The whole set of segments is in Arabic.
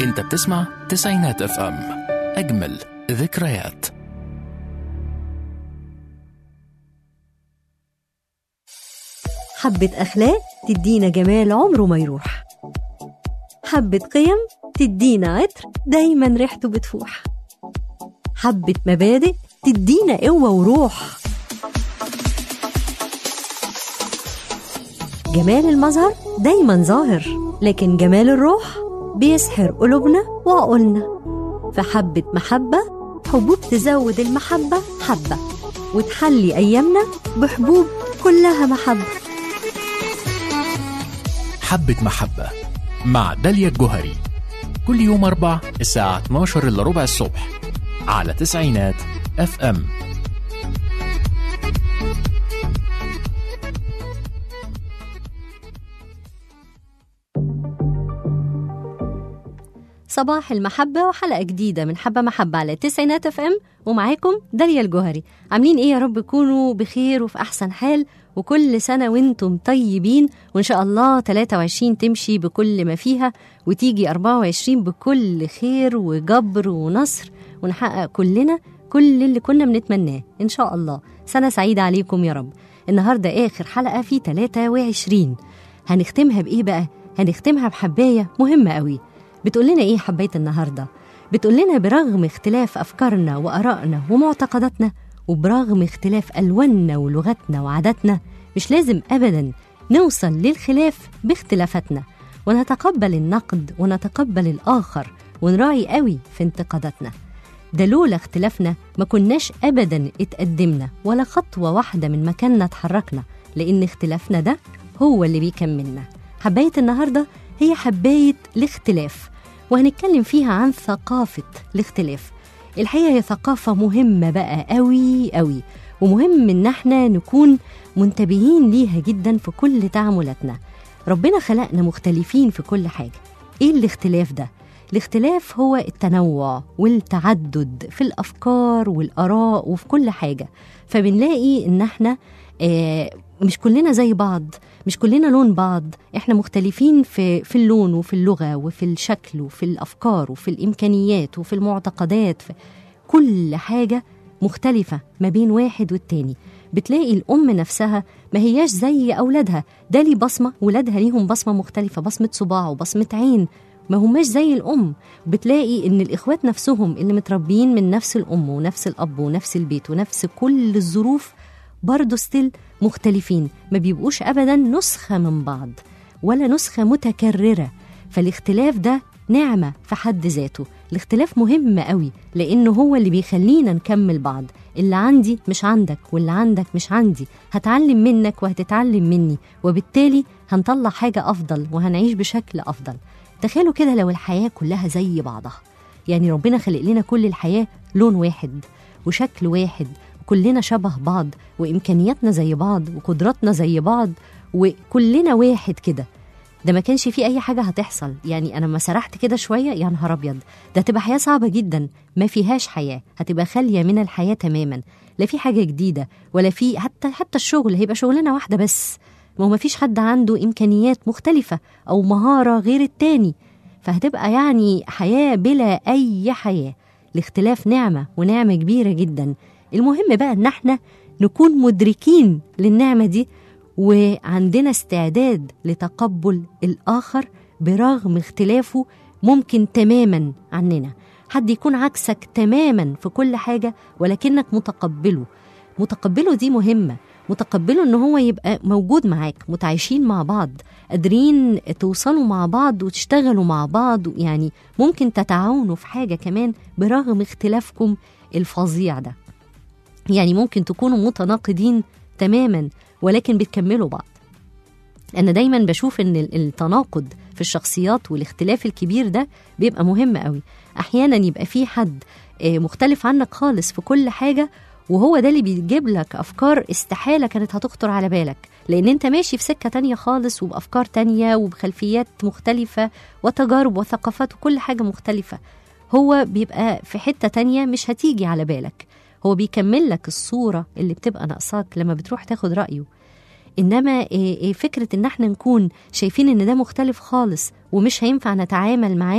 انت بتسمع تسعينات اف ام، اجمل ذكريات. حبة أخلاق تدينا جمال عمره ما يروح، حبة قيم تدينا عطر دايما ريحته بتفوح، حبة مبادئ تدينا قوة وروح. جمال المظهر دايما ظاهر، لكن جمال الروح بيسحر قلوبنا وعقولنا. فحبة محبة، حبوب تزود المحبة حبة، وتحلي أيامنا بحبوب كلها محبة. حبة محبة مع داليا الجوهري، كل يوم 4 الساعة 12 إلا ربع الصبح على تسعينات اف ام. صباح المحبة وحلقة جديدة من حبة محبة على تسعينات اف ام، ومعاكم داليا الجوهري. عاملين ايه يا رب؟ تكونوا بخير وفي احسن حال، وكل سنة وانتم طيبين، وان شاء الله 23 تمشي بكل ما فيها، وتيجي 24 بكل خير وجبر ونصر، ونحقق كلنا كل اللي كنا بنتمناه ان شاء الله. سنة سعيدة عليكم يا رب. النهاردة اخر حلقة في 23. هنختمها بايه بقى؟ هنختمها بحباية مهمة قوي. بتقول لنا ايه حباية النهاردة؟ بتقول لنا برغم اختلاف أفكارنا وآرائنا ومعتقداتنا، وبرغم اختلاف ألواننا ولغتنا وعاداتنا، مش لازم أبدا نوصل للخلاف باختلافاتنا، ونتقبل النقد ونتقبل الآخر، ونراعي قوي في انتقاداتنا. ده لولا اختلافنا ما كناش أبدا اتقدمنا ولا خطوة واحدة من مكاننا اتحركنا، لأن اختلافنا ده هو اللي بيكملنا. حباية النهاردة هي حباية الاختلاف، وهنتكلم فيها عن ثقافة الاختلاف. الحقيقة هي ثقافة مهمة بقى قوي قوي، ومهم ان احنا نكون منتبهين ليها جدا في كل تعاملاتنا. ربنا خلقنا مختلفين في كل حاجة. ايه الاختلاف ده؟ الاختلاف هو التنوع والتعدد في الأفكار والآراء وفي كل حاجة. فبنلاقي ان احنا مش كلنا زي بعض، مش كلنا لون بعض، احنا مختلفين في اللون وفي اللغة وفي الشكل وفي الأفكار وفي الإمكانيات وفي المعتقدات، في كل حاجة مختلفة ما بين واحد والتاني. بتلاقي الأم نفسها ما هياش زي أولادها، ده لي بصمة، ولادها ليهم بصمة مختلفة، بصمة صباع وبصمة عين، ما هماش زي الأم. بتلاقي إن الإخوات نفسهم اللي متربيين من نفس الأم ونفس الأب ونفس البيت ونفس كل الظروف برضو ستيل مختلفين، ما بيبقوش أبدا نسخة من بعض ولا نسخة متكررة. فالاختلاف ده نعمة في حد ذاته. الاختلاف مهم قوي، لأنه هو اللي بيخلينا نكمل بعض. اللي عندي مش عندك، واللي عندك مش عندي، هتعلم منك وهتتعلم مني، وبالتالي هنطلع حاجة أفضل وهنعيش بشكل أفضل. تخيلوا كده لو الحياة كلها زي بعضها، يعني ربنا خلق لنا كل الحياة لون واحد وشكل واحد، كلنا شبه بعض، وإمكانياتنا زي بعض، وقدراتنا زي بعض، وكلنا واحد كده. ده ما كانش فيه أي حاجة هتحصل. يعني أنا ما سرحت كده شوية، يا نهار أبيض، ده تبقى حياة صعبة جدا، ما فيهاش حياة، هتبقى خالية من الحياة تماما. لا في حاجة جديدة، ولا في حتى الشغل هيبقى شغلنا واحدة بس، ما فيش حد عنده إمكانيات مختلفة أو مهارة غير التاني، فهتبقى يعني حياة بلا أي حياة. الاختلاف نعمة، ونعمة كبيرة جدا. المهم بقى ان احنا نكون مدركين للنعمة دي، وعندنا استعداد لتقبل الآخر برغم اختلافه ممكن تماما عننا. حد يكون عكسك تماما في كل حاجة، ولكنك متقبله دي مهمة. متقبله ان هو يبقى موجود معاك، متعايشين مع بعض، قادرين توصلوا مع بعض وتشتغلوا مع بعض، يعني ممكن تتعاونوا في حاجة كمان برغم اختلافكم الفظيع ده. يعني ممكن تكونوا متناقضين تماما ولكن بتكملوا بعض. أنا دايما بشوف أن التناقض في الشخصيات والاختلاف الكبير ده بيبقى مهم قوي. أحيانا يبقى في حد مختلف عنك خالص في كل حاجة، وهو ده اللي بيجيب لك أفكار استحالة كانت هتخطر على بالك، لأن أنت ماشي في سكة تانية خالص وبأفكار تانية وبخلفيات مختلفة وتجارب وثقافات وكل حاجة مختلفة. هو بيبقى في حتة تانية مش هتيجي على بالك، هو بيكمل لك الصورة اللي بتبقى ناقصاك لما بتروح تاخد رأيه. إنما فكرة إن احنا نكون شايفين إن ده مختلف خالص ومش هينفع نتعامل معاه،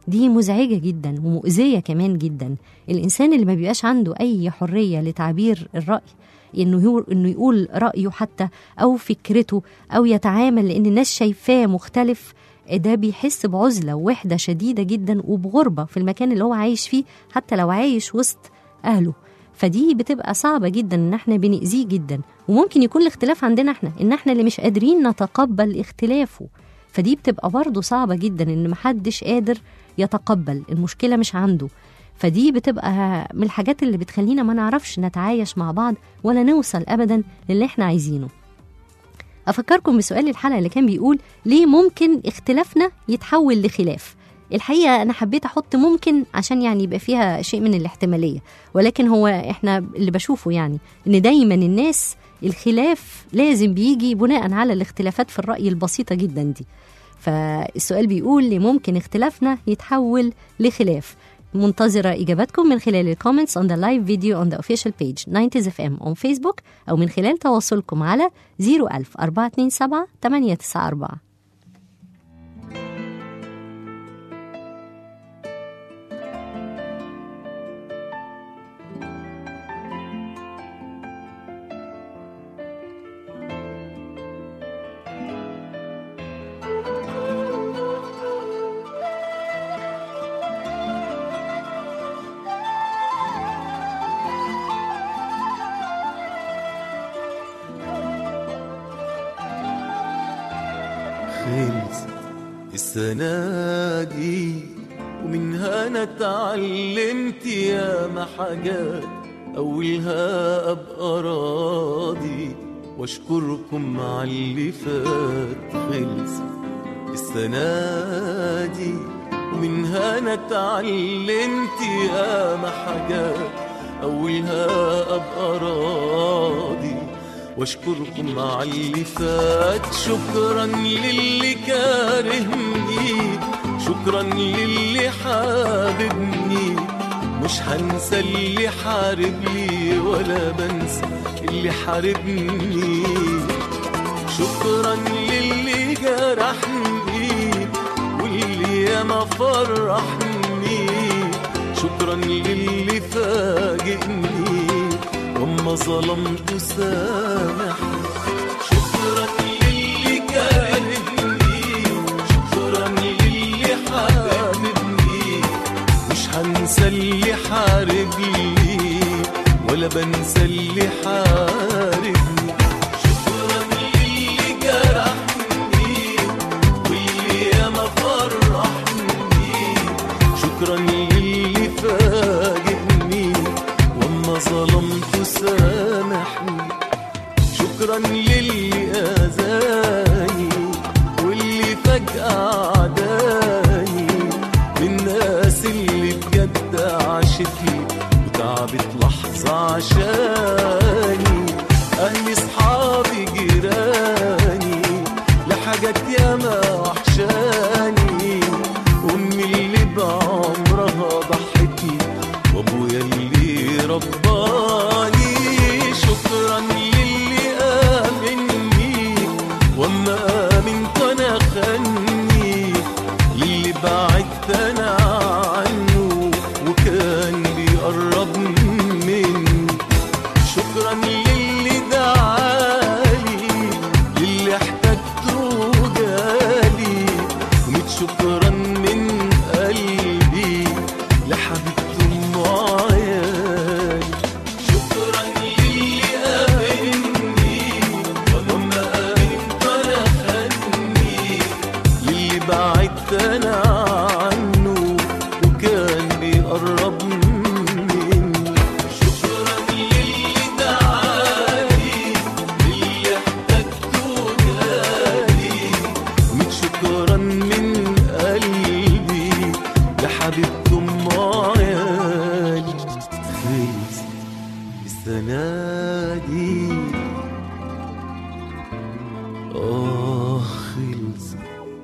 دي مزعجة جدا ومؤذية كمان جدا. الإنسان اللي ما بيبقاش عنده أي حرية لتعبير الرأي، إنه يقول رأيه حتى أو فكرته أو يتعامل لأن الناس شايفاه مختلف، ده بيحس بعزلة ووحدة شديدة جدا وبغربة في المكان اللي هو عايش فيه حتى لو عايش وسط أهله. فدي بتبقى صعبة جدا، إن احنا بنأذيه جدا. وممكن يكون الاختلاف عندنا احنا، إن احنا اللي مش قادرين نتقبل اختلافه. فدي بتبقى برضو صعبة جدا، إن محدش قادر يتقبل، المشكلة مش عنده. فدي بتبقى من الحاجات اللي بتخلينا ما نعرفش نتعايش مع بعض ولا نوصل أبدا للي احنا عايزينه. أفكركم بسؤال الحلقة اللي كان بيقول ليه ممكن اختلافنا يتحول لخلاف؟ الحقيقة أنا حبيت أحط ممكن عشان يعني يبقى فيها شيء من الاحتمالية، ولكن هو إحنا اللي بشوفه يعني إن دايما الناس الخلاف لازم بيجي بناء على الاختلافات في الرأي البسيطة جدا دي. فالسؤال بيقول ليه ممكن اختلافنا يتحول لخلاف؟ منتظرة إجاباتكم من خلال الكومنتس on the live video on the official page 90s FM on Facebook، أو من خلال تواصلكم على 01427 894. خلصت السنة دي ومنها أنا اتعلمت ياما حاجات، أولها أبقى راضي وأشكركم على اللي فات. خلصت السنة دي ومنها أنا اتعلمت ياما حاجات، أولها أبقى راضي واشكركم على اللي فات. شكرا للي كارهني، شكرا للي حاببني، مش هنسى اللي حارب لي ولا بنسى اللي حاربني. شكرا للي جرحني واللي ياما فرحني، شكرا للي فاجئني وما ظلمت سامحني. شكرا للي كارهني، شكرا للي حاببني، مش هنسى اللي حارب لي ولا بنسى اللي حاربني. شكرا للي جرحني واللي ياما فرحني، شكرا للي فاجئني وما ظلمت سامحني. شكرا للي أذاني واللي فجأة عداني، بالناس اللي بجد عاشتني وتعبت لحظة عشاني. أهلي صحابي جيراني لحاجات ياما وحشاني، أمي اللي بعمرها ضحتني وأبويا اللي رباني. شكرا للي آمني وما آمنت أنا خاني، للي بعدت أنا عنه وكان بيقرب مني. شكرا للي دعالي، للي احتجته جالي، وميت شكرا من قلبي لحبيبتي أم عيالي. شكرا للي آمني وما آمنت أنا خاني، للي بعدت أنا عنه وكان بيقرب مني. شكرا للي دعالي، للي احتجته جالي، وميت شكرا من قلبي لحبيبتي أم عيالي. خلصت السنة دي خلصت.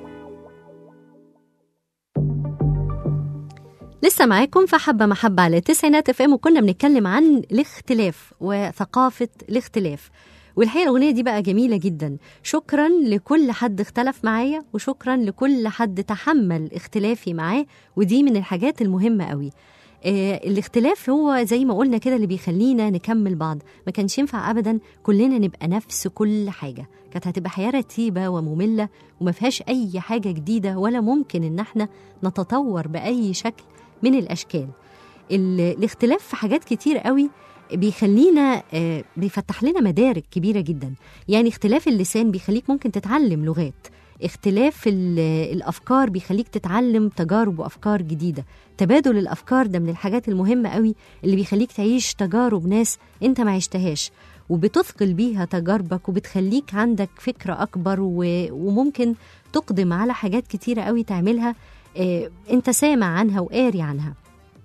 لسه معاكم في حبة محبة على 90 FM، وكنا بنتكلم عن الاختلاف وثقافة الاختلاف. والحقيقة الأغنية دي بقى جميلة جدا. شكرا لكل حد اختلف معايا، وشكرا لكل حد تحمل اختلافي معاه، ودي من الحاجات المهمة قوي. الاختلاف هو زي ما قلنا كده اللي بيخلينا نكمل بعض. ما كانش ينفع أبدا كلنا نبقى نفس كل حاجة، كانت هتبقى حياة رتيبة ومملة وما فيهاش أي حاجة جديدة، ولا ممكن إن احنا نتطور بأي شكل من الأشكال. الاختلاف في حاجات كتير قوي بيخلينا بيفتح لنا مدارك كبيرة جدا. يعني اختلاف اللسان بيخليك ممكن تتعلم لغات، اختلاف الأفكار بيخليك تتعلم تجارب وأفكار جديدة. تبادل الأفكار ده من الحاجات المهمة قوي اللي بيخليك تعيش تجارب ناس انت ما عشتهاش، وبتثقل بيها تجاربك، وبتخليك عندك فكرة أكبر، وممكن تقدم على حاجات كتيرة قوي تعملها انت سامع عنها وقاري عنها.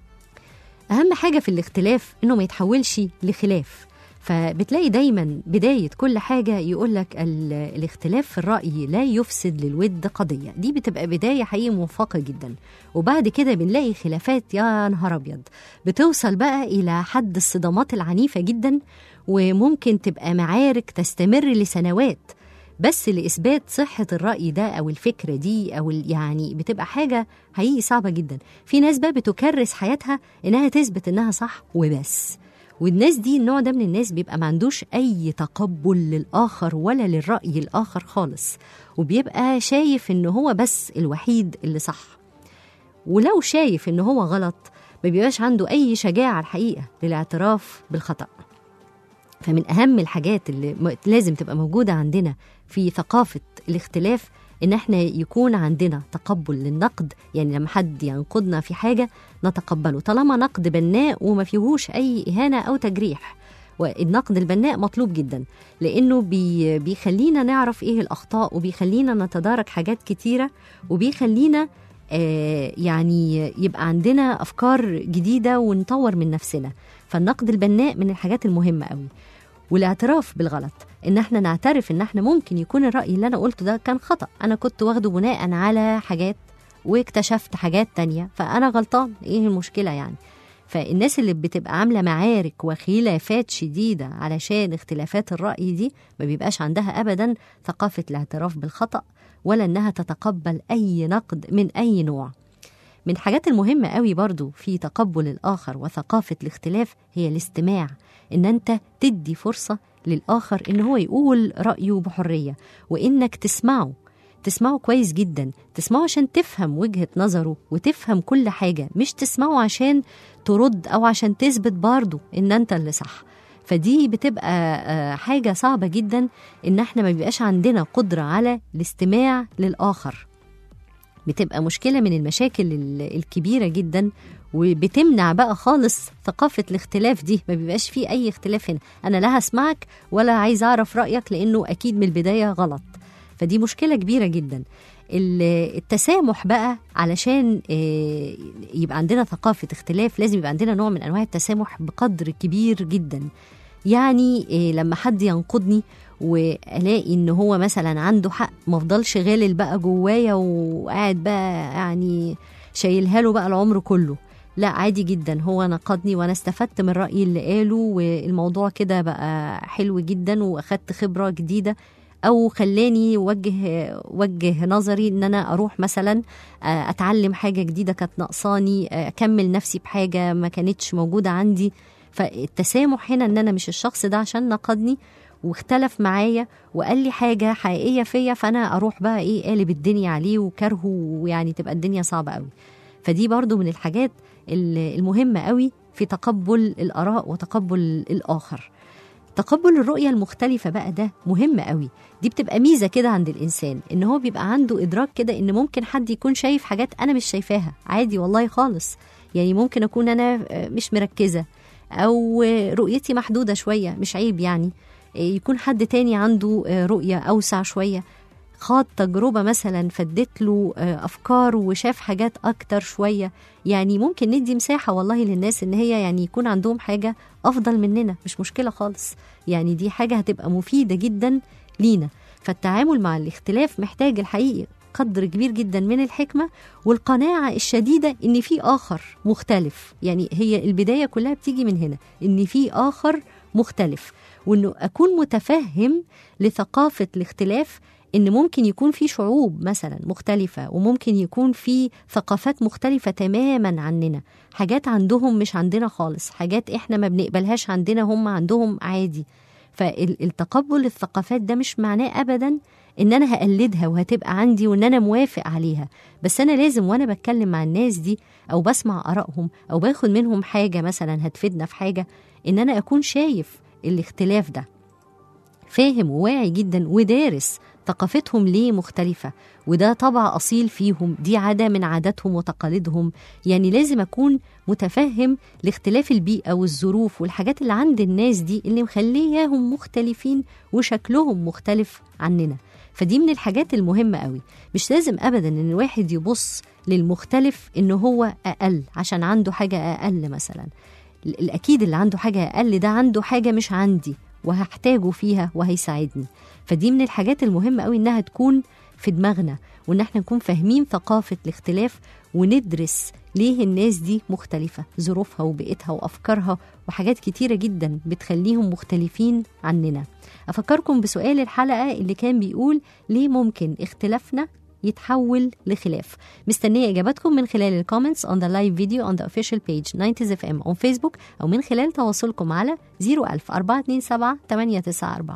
أهم حاجة في الاختلاف إنه ما يتحولش لخلاف. فبتلاقي دايما بداية كل حاجة يقولك الاختلاف في الرأي لا يفسد للود قضية. دي بتبقى بداية حقيقة موفقة جدا. وبعد كده بنلاقي خلافات يا نهار أبيض بتوصل بقى إلى حد الصدامات العنيفة جدا، وممكن تبقى معارك تستمر لسنوات بس لإثبات صحة الرأي ده أو الفكرة دي أو يعني بتبقى حاجة حقيقي صعبة جدا. في ناس بقى بتكرس حياتها إنها تثبت إنها صح وبس. والناس دي النوع ده من الناس بيبقى ما عندوش أي تقبل للآخر ولا للرأي الآخر خالص، وبيبقى شايف إنه هو بس الوحيد اللي صح. ولو شايف إنه هو غلط ما بيبقاش عنده أي شجاعة الحقيقة للاعتراف بالخطأ. فمن أهم الحاجات اللي لازم تبقى موجودة عندنا في ثقافة الاختلاف إن احنا يكون عندنا تقبل للنقد. يعني لما حد ينقدنا في حاجة نتقبله طالما نقد بناء وما فيهوش أي إهانة أو تجريح. والنقد البناء مطلوب جدا لأنه بيخلينا نعرف إيه الأخطاء، وبيخلينا نتدارك حاجات كتيرة، وبيخلينا يعني يبقى عندنا أفكار جديدة ونطور من نفسنا. فالنقد البناء من الحاجات المهمة قوي. والاعتراف بالغلط، ان احنا نعترف ان احنا ممكن يكون الرأي اللي انا قلته ده كان خطأ، انا كنت واخده بناء على حاجات واكتشفت حاجات تانية فانا غلطان، ايه المشكلة يعني؟ فالناس اللي بتبقى عاملة معارك وخلافات شديدة علشان اختلافات الرأي دي ما بيبقاش عندها ابدا ثقافة الاعتراف بالخطأ، ولا انها تتقبل اي نقد من اي نوع. من الحاجات المهمة قوي برضو في تقبل الآخر وثقافة الاختلاف هي الاستماع. إن أنت تدي فرصة للآخر إن هو يقول رأيه بحرية، وإنك تسمعه كويس جدا، تسمعه عشان تفهم وجهة نظره وتفهم كل حاجة، مش تسمعه عشان ترد أو عشان تثبت برضو إن أنت اللي صح. فدي بتبقى حاجة صعبة جدا إن احنا ما بيبقاش عندنا قدرة على الاستماع للآخر. بتبقى مشكلة من المشاكل الكبيرة جدا، وبتمنع بقى خالص ثقافة الاختلاف دي. ما بيبقاش فيه أي اختلاف هنا، أنا لا هسمعك ولا عايز أعرف رأيك لأنه أكيد من البداية غلط. فدي مشكلة كبيرة جدا. التسامح بقى علشان يبقى عندنا ثقافة اختلاف لازم يبقى عندنا نوع من أنواع التسامح بقدر كبير جدا. يعني لما حد ينقدني والاقي ان هو مثلا عنده حق، ما افضلش غالل بقى جوايا وقاعد بقى يعني شايلها له بقى العمر كله. لا، عادي جدا، هو نقدني وانا استفدت من الرأي اللي قاله والموضوع كده بقى حلو جدا واخدت خبرة جديدة، او خلاني وجه نظري ان انا اروح مثلا اتعلم حاجة جديدة كانت ناقصاني، اكمل نفسي بحاجة ما كانتش موجودة عندي. فالتسامح هنا ان انا مش الشخص ده عشان نقدني واختلف معايا وقال لي حاجة حقيقية فيا فأنا أروح بقى إيه قالب الدنيا عليه وكرهه، ويعني تبقى الدنيا صعبة قوي. فدي برضو من الحاجات المهمة قوي في تقبل الآراء وتقبل الآخر. تقبل الرؤية المختلفة بقى ده مهم قوي. دي بتبقى ميزة كده عند الإنسان، إن هو بيبقى عنده إدراك كده إن ممكن حد يكون شايف حاجات أنا مش شايفاها. عادي والله خالص، يعني ممكن أكون أنا مش مركزة أو رؤيتي محدودة شوية، مش عيب يعني يكون حد تاني عنده رؤية أوسع شوية، خاض تجربة مثلا فدت له أفكار وشاف حاجات أكتر شوية. يعني ممكن ندي مساحة والله للناس إن هي يعني يكون عندهم حاجة أفضل مننا، مش مشكلة خالص. يعني دي حاجة هتبقى مفيدة جدا لينا. فالتعامل مع الاختلاف محتاج الحقيقي قدر كبير جدا من الحكمة والقناعة الشديدة إن في آخر مختلف. يعني هي البداية كلها بتيجي من هنا، إن في آخر مختلف، وإنه أكون متفهم لثقافة الاختلاف، إن ممكن يكون في شعوب مثلا مختلفة، وممكن يكون في ثقافات مختلفة تماما عننا، حاجات عندهم مش عندنا خالص، حاجات إحنا ما بنقبلهاش عندنا هم عندهم عادي. فالتقبل الثقافات ده مش معناه أبدا إن أنا هقلدها وهتبقى عندي وإن أنا موافق عليها، بس أنا لازم وأنا بتكلم مع الناس دي أو بسمع آرائهم أو باخد منهم حاجة مثلا هتفيدنا في حاجة، إن أنا أكون شايف الاختلاف ده، فاهم وواعي جدا ودارس ثقافتهم ليه مختلفة، وده طبع أصيل فيهم، دي عادة من عاداتهم وتقاليدهم. يعني لازم أكون متفهم لاختلاف البيئة والظروف والحاجات اللي عند الناس دي اللي مخليهم مختلفين وشكلهم مختلف عننا. فدي من الحاجات المهمة قوي. مش لازم أبدا إن الواحد يبص للمختلف إنه هو أقل عشان عنده حاجة أقل مثلا. الأكيد اللي عنده حاجة أقل ده عنده حاجة مش عندي وهحتاجه فيها وهيساعدني. فدي من الحاجات المهمة قوي إنها تكون في دماغنا، وإن احنا نكون فاهمين ثقافة الاختلاف وندرس ليه الناس دي مختلفة، ظروفها وبيئتها وأفكارها وحاجات كتيرة جدا بتخليهم مختلفين عننا. أفكركم بسؤال الحلقة اللي كان بيقول ليه ممكن اختلافنا يتحول لخلاف. مستنية إجاباتكم من خلال الكومنتس on the live video on the official page 90s FM on Facebook، أو من خلال تواصلكم على 010427894.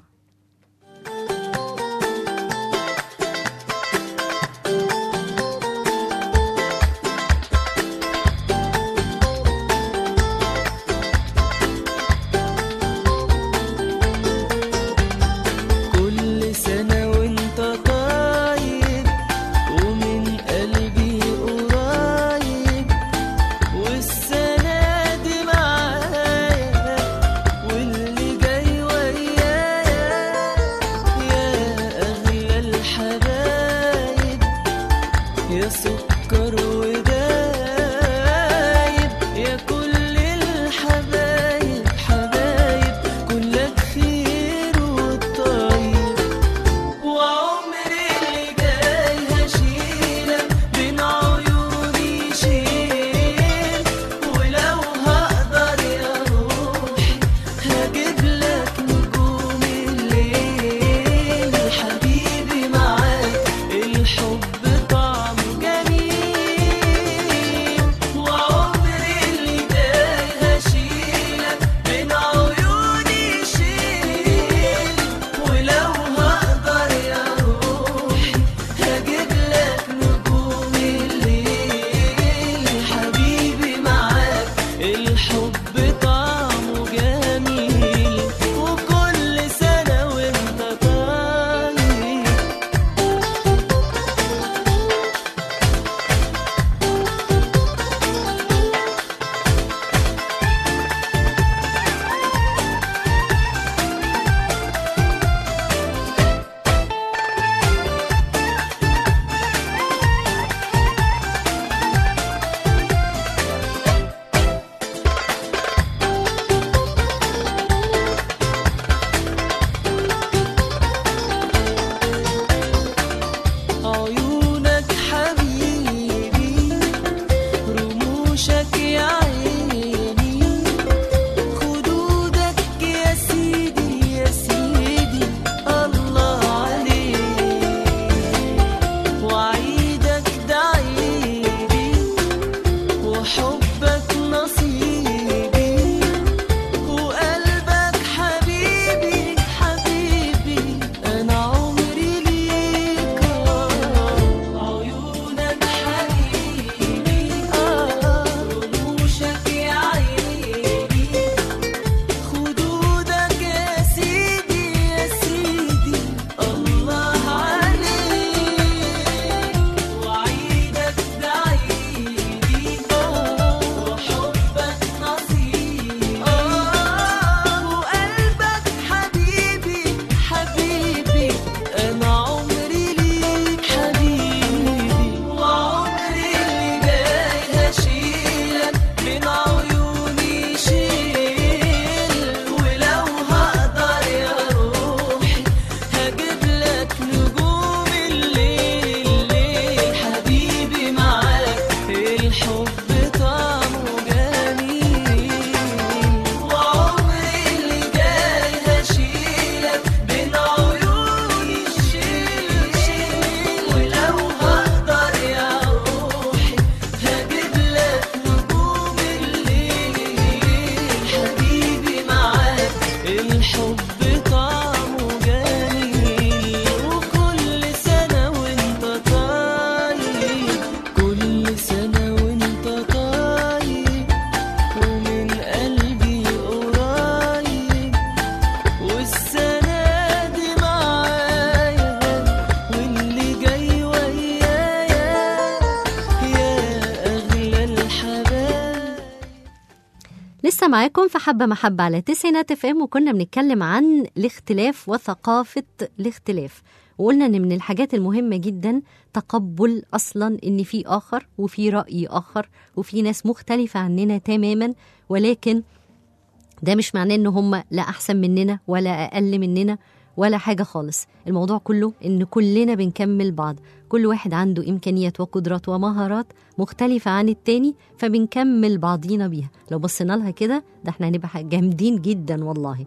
معاكم في حبة محبة على 90 FM، وكنا بنتكلم عن الاختلاف وثقافة الاختلاف، وقلنا ان من الحاجات المهمة جدا تقبل اصلا ان في اخر وفي رأي اخر وفي ناس مختلفة عننا تماما، ولكن ده مش معناه ان هم لا احسن مننا ولا اقل مننا ولا حاجة خالص. الموضوع كله ان كلنا بنكمل بعض، كل واحد عنده امكانيات وقدرات ومهارات مختلفة عن التاني، فبنكمل بعضينا بيها. لو بصينا لها كده ده احنا هنبقى جامدين جدا والله.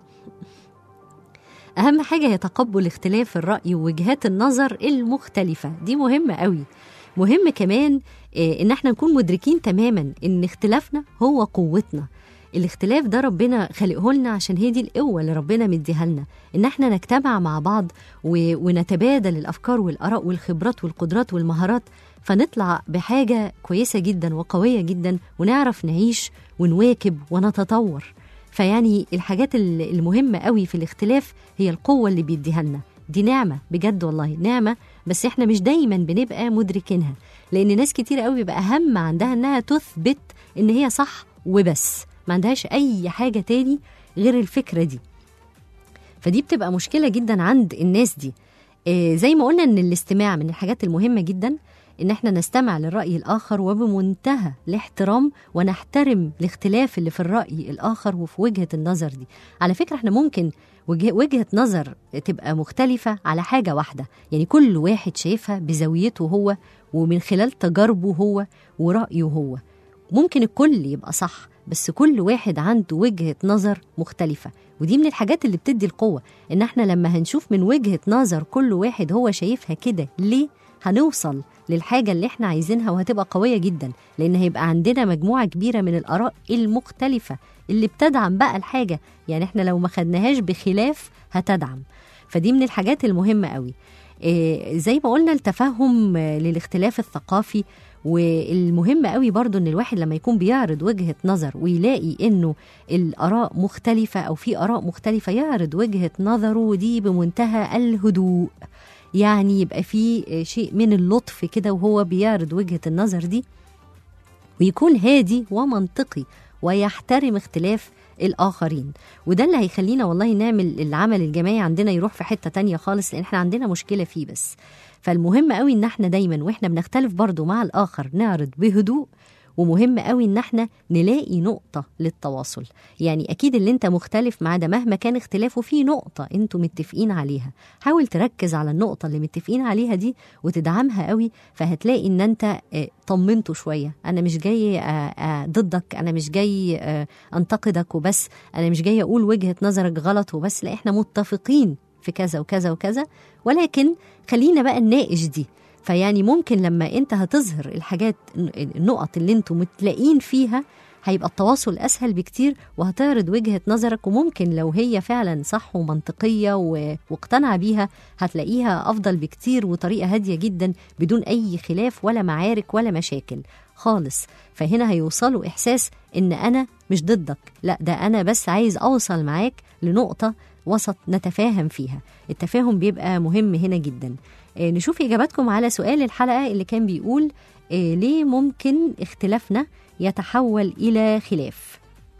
أهم حاجة هي تقبل اختلاف الرأي ووجهات النظر المختلفة، دي مهمة قوي. مهم كمان إن احنا نكون مدركين تماما إن اختلافنا هو قوتنا. الاختلاف ده ربنا خلقه لنا عشان هي دي القوة اللي ربنا مديها لنا، إن احنا نجتمع مع بعض ونتبادل الأفكار والآراء والخبرات والقدرات والمهارات، فنطلع بحاجة كويسة جدا وقوية جدا، ونعرف نعيش ونواكب ونتطور. فيعني الحاجات المهمة قوي في الاختلاف هي القوة اللي بيديها لنا، دي نعمة بجد والله، نعمة، بس احنا مش دايما بنبقى مدركينها، لأن ناس كتير قوي بيبقى أهم عندها انها تثبت ان هي صح وبس، ما عندهاش أي حاجة تاني غير الفكرة دي. فدي بتبقى مشكلة جدا عند الناس دي. زي ما قلنا ان الاستماع من الحاجات المهمة جدا، ان احنا نستمع للرأي الآخر وبمنتهى الاحترام، ونحترم الاختلاف اللي في الرأي الآخر وفي وجهة النظر دي. على فكرة احنا ممكن وجهة نظر تبقى مختلفة على حاجة واحدة، يعني كل واحد شايفها بزاويته هو ومن خلال تجاربه هو ورأيه هو. ممكن الكل يبقى صح، بس كل واحد عنده وجهة نظر مختلفة، ودي من الحاجات اللي بتدي القوة، ان احنا لما هنشوف من وجهة نظر كل واحد هو شايفها كده ليه، هنوصل للحاجة اللي احنا عايزينها، وهتبقى قوية جدا، لان هيبقى عندنا مجموعة كبيرة من الآراء المختلفة اللي بتدعم بقى الحاجة، يعني احنا لو ما خدناهاش بخلاف هتدعم. فدي من الحاجات المهمة قوي. زي ما قلنا التفهم للاختلاف الثقافي، والمهم قوي برضو ان الواحد لما يكون بيعرض وجهة نظر ويلاقي انه الآراء مختلفة او في آراء مختلفة، يعرض وجهة نظره دي بمنتهى الهدوء، يعني يبقى في شيء من اللطف كده وهو بيعرض وجهة النظر دي، ويكون هادي ومنطقي ويحترم اختلاف الآخرين. وده اللي هيخلينا والله نعمل العمل الجماعي عندنا يروح في حتة تانية خالص، لأن احنا عندنا مشكلة فيه بس. فالمهم قوي ان احنا دايما واحنا بنختلف برضو مع الآخر نعرض بهدوء، ومهم قوي ان احنا نلاقي نقطة للتواصل. يعني اكيد اللي انت مختلف مع ده مهما كان اختلافه في نقطة انتوا متفقين عليها، حاول تركز على النقطة اللي متفقين عليها دي وتدعمها قوي، فهتلاقي ان انت طمنته شوية. انا مش جاي ضدك، انا مش جاي انتقدك وبس، انا مش جاي اقول وجهة نظرك غلط وبس، لا احنا متفقين في كذا وكذا وكذا، ولكن خلينا بقى نناقش دي. فيعني ممكن لما انت هتظهر الحاجات النقط اللي انتوا متلاقين فيها، هيبقى التواصل أسهل بكتير، وهتعرض وجهة نظرك، وممكن لو هي فعلا صح ومنطقية واقتنع بيها هتلاقيها أفضل بكتير، وطريقة هادية جدا بدون أي خلاف ولا معارك ولا مشاكل خالص. فهنا هيوصلوا إحساس إن أنا مش ضدك، لا ده أنا بس عايز أوصل معاك لنقطة وسط نتفاهم فيها. التفاهم بيبقى مهم هنا جدا. نشوف إجاباتكم على سؤال الحلقة اللي كان بيقول ليه ممكن اختلافنا يتحول إلى خلاف.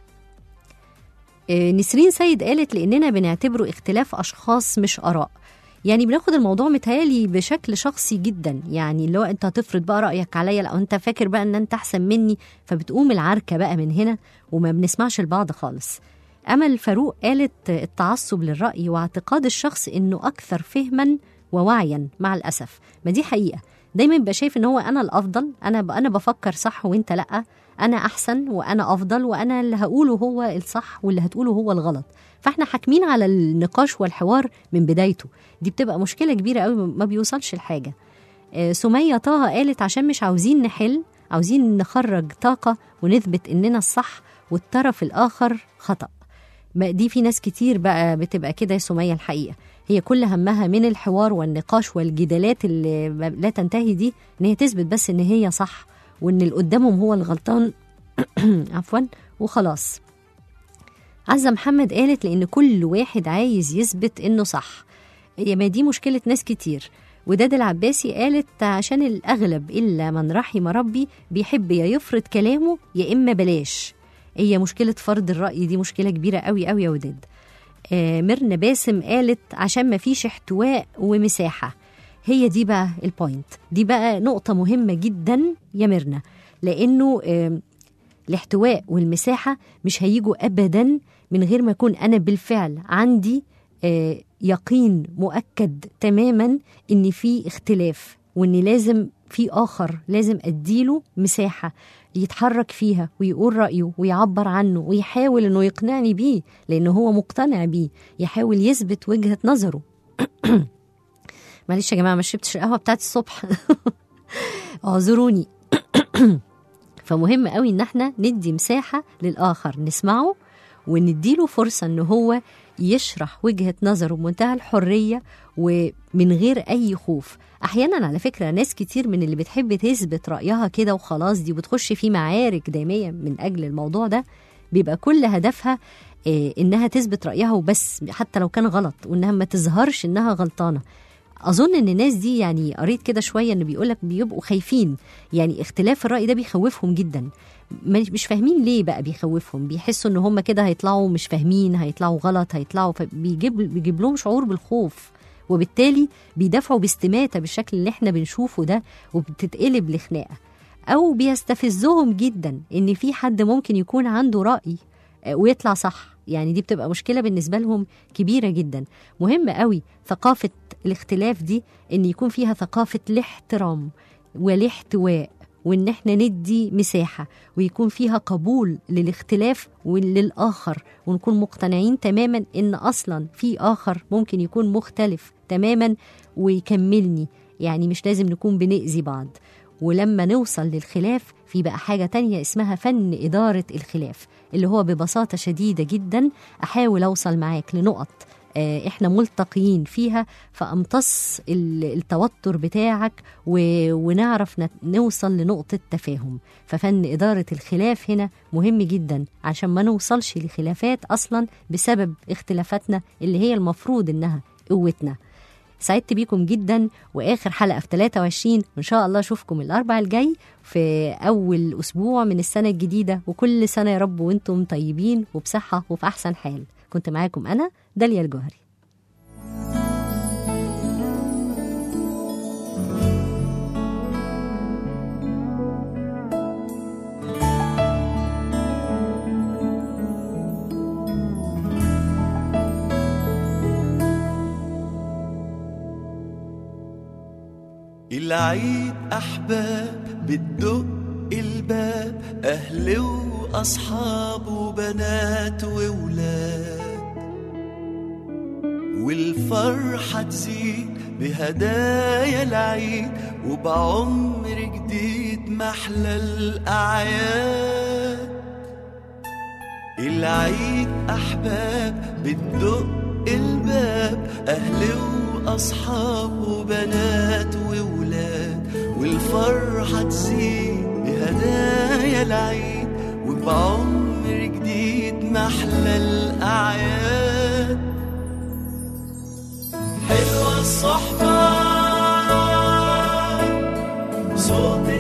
نسرين سيد قالت لأننا بنعتبره اختلاف أشخاص مش آراء، يعني بناخد الموضوع متهيألي بشكل شخصي جدا، يعني اللي هو أنت هتفرض بقى رأيك عليا، لو أنت فاكر بقى أن أنت أحسن مني، فبتقوم العركة بقى من هنا وما بنسمعش البعض خالص. أمل فاروق قالت التعصب للرأي واعتقاد الشخص أنه أكثر فهما ووعيا، مع الأسف ما دي حقيقة، دايما بيبقى شايف ان هو انا الافضل، انا بفكر صح وانت لا، انا احسن وانا افضل، وانا اللي هقوله هو الصح واللي هتقوله هو الغلط. فاحنا حاكمين على النقاش والحوار من بدايته، دي بتبقى مشكلة كبيرة قوي، ما بيوصلش الحاجة. سمية طه قالت عشان مش عاوزين نحل، عاوزين نخرج طاقة ونثبت اننا الصح والطرف الاخر خطأ. دي في ناس كتير بقى بتبقى كده يا سمية، الحقيقة هي كل همها من الحوار والنقاش والجدالات اللي لا تنتهي دي ان هي تثبت بس ان هي صح وان اللي قدامهم هو الغلطان عفوا وخلاص. عزة محمد قالت لان كل واحد عايز يثبت انه صح، هي ما دي مشكلة ناس كتير. وداد العباسي قالت عشان الأغلب إلا من رحم ربي بيحب يا يفرض كلامه يا إما بلاش، هي مشكلة فرض الرأي دي مشكلة كبيرة قوي قوي يا وداد. ميرنا باسم قالت عشان ما فيش احتواء ومساحة. هي دي بقى البوينت، دي بقى نقطة مهمة جدا يا ميرنا، لأنه الاحتواء والمساحة مش هيجوا أبدا من غير ما يكون أنا بالفعل عندي يقين مؤكد تماما إن في اختلاف، وإن لازم في آخر لازم أديله مساحة يتحرك فيها ويقول رأيه ويعبر عنه ويحاول إنه يقنعني بيه، لأنه هو مقتنع بيه، يحاول يثبت وجهة نظره. معلش يا جماعة ما شربتش القهوة بتاعت الصبح اعذروني. فمهم قوي إن احنا ندي مساحة للآخر، نسمعه ونديله فرصة إنه هو يشرح وجهة نظره بمنتهى الحرية ومن غير أي خوف. أحيانا على فكرة ناس كتير من اللي بتحب تثبت رأيها كده وخلاص، دي بتخش في معارك دائمية من أجل الموضوع ده، بيبقى كل هدفها إنها تثبت رأيها وبس، حتى لو كان غلط، وإنها ما تظهرش إنها غلطانة. أظن إن الناس دي يعني قريت كده شوية إن بيقولك بيبقوا خايفين، يعني اختلاف الرأي ده بيخوفهم جدا، مش فاهمين ليه بقى بيخوفهم، بيحسوا إن هم كده هيطلعوا مش فاهمين، هيطلعوا غلط، هيطلعوا، فبيجيب لهم شعور بالخوف، وبالتالي بيدافعوا باستماتة بالشكل اللي احنا بنشوفه ده، وبتتقلب لخناقة. أو بيستفزهم جدا إن في حد ممكن يكون عنده رأي ويطلع صح، يعني دي بتبقى مشكلة بالنسبة لهم كبيرة جدا. مهم قوي ثقافة الاختلاف دي إن يكون فيها ثقافة الاحترام والاحتواء، وإن احنا ندي مساحة ويكون فيها قبول للاختلاف وللآخر، ونكون مقتنعين تماما إن أصلا في آخر ممكن يكون مختلف تماما ويكملني، يعني مش لازم نكون بنأذي بعض. ولما نوصل للخلاف في بقى حاجة تانية اسمها فن إدارة الخلاف، اللي هو ببساطة شديدة جدا أحاول أوصل معاك لنقط إحنا ملتقيين فيها، فأمتص التوتر بتاعك ونعرف نوصل لنقطة تفاهم. ففن إدارة الخلاف هنا مهم جدا عشان ما نوصلش لخلافات أصلا بسبب اختلافاتنا اللي هي المفروض إنها قوتنا. سعدت بيكم جدا، وآخر حلقة في 23، وإن شاء الله أشوفكم الأربع الجاي في أول أسبوع من السنة الجديدة، وكل سنة يا رب وإنتم طيبين وبصحة وفي أحسن حال. كنت معاكم أنا داليا الجوهري. العيد أحباب بتدق الباب، أهل وأصحاب وبنات وولاد، والفرحة تزيد بهدايا العيد، وبعمر جديد محلى الأعياد. العيد أحباب بتدق الباب، أهل وأصحاب وبنات وولاد، والفرحة تزيد بهدايا العيد، وبعمر جديد محلى الأعياد. حلوة الصحبة صوت